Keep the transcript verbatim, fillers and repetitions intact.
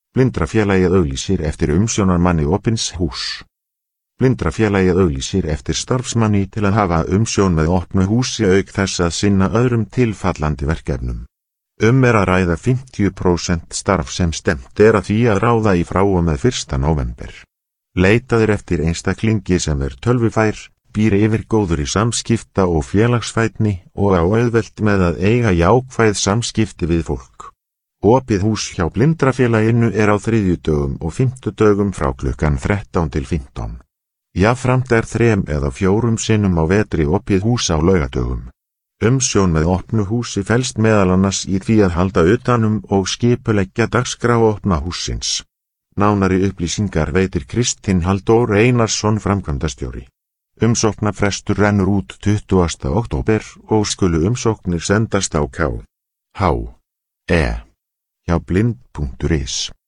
Blindrafélagið auglýsir eftir umsjónarmanni opins hús. Blindrafélagið auglýsir eftir starfsmanni til að hafa umsjón með opnu húsi auk þess að sinna öðrum tilfallandi verkefnum. Um er að ræða fimmtíu prósent starf sem stemt er að því að ráða í frá og með fyrsta nóvember. Leitaðir eftir einstaklingi sem er tölvufær, býr yfir góður í samskipta og félagsfætni og á auðvelt með að eiga jákvæð samskipti við fólk. Opið hús hjá Blindrafélaginu er á þriðjudögum og fimmtudögum frá klukkan þrettán til fimmtán. Jafnframt er þrem eða fjórum sinnum á vetri opið hús á laugardögum. Umsjón með opnu húsi felst meðal annars í því að halda utanum og skipuleggja dagskrá opna hússins. Nánari upplýsingar veitir Kristinn Halldór Einarsson framkvæmdastjóri. Umsóknarfrestur rennur út tuttugasta október og skulu umsóknir sendast á k h e hjá blind punktur is.